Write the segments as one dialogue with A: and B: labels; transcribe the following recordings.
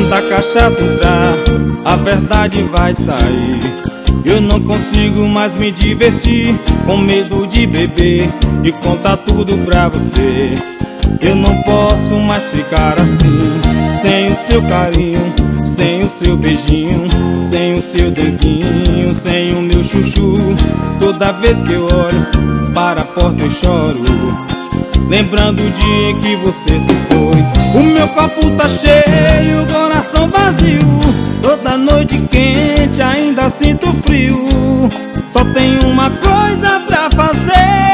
A: Quando a cachaça entrar, a verdade vai sair. Eu não consigo mais me divertir, com medo de beber e contar tudo pra você. Eu não posso mais ficar assim, sem o seu carinho, sem o seu beijinho, sem o seu dedinho, sem o meu chuchu. Toda vez que eu olho para a porta eu choro, lembrando o dia em que você se foi. O meu copo tá cheio, o coração vazio, toda noite quente, ainda sinto frio. Só tenho uma coisa pra fazer.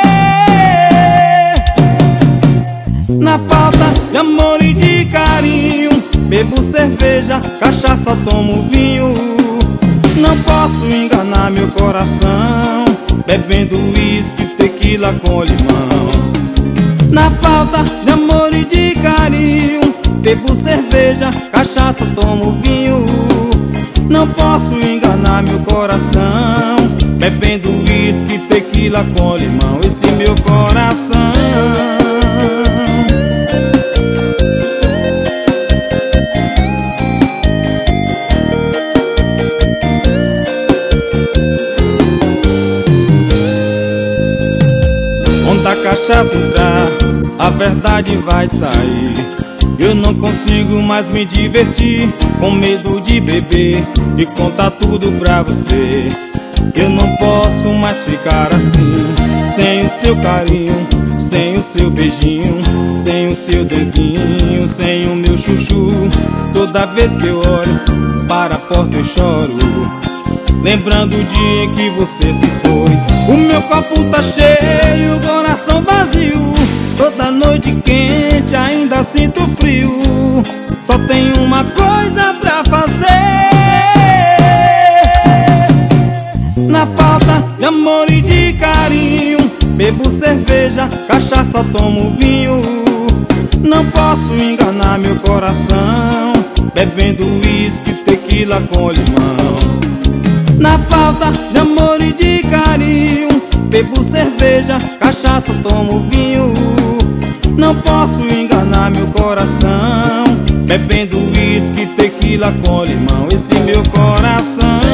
A: Na falta de amor e de carinho, bebo cerveja, cachaça, tomo vinho. Não posso enganar meu coração, bebendo uísque, tequila com limão. Na falta de amor e de carinho, bebo cerveja, cachaça, tomo vinho. Não posso enganar meu coração, bebendo uísque, tequila com limão. Esse meu coração. Quando a cachaça entrar, a verdade vai sair. Eu não consigo mais me divertir, com medo de beber e contar tudo pra você. Eu não posso mais ficar assim, sem o seu carinho, sem o seu beijinho, sem o seu dedinho, sem o meu chuchu. Toda vez que eu olho para a porta eu choro, lembrando o dia em que você se foi. O meu copo tá cheio, o coração vazio, toda noite quente, ainda sinto frio. Só tenho uma coisa pra fazer. Na falta de amor e de carinho, bebo cerveja, cachaça, tomo vinho. Não posso enganar meu coração, bebendo uísque, tequila com limão. Na falta de amor e de carinho, bebo cerveja, cachaça, tomo vinho. Não posso enganar meu coração, bebendo uísque, tequila com limão. Esse meu coração.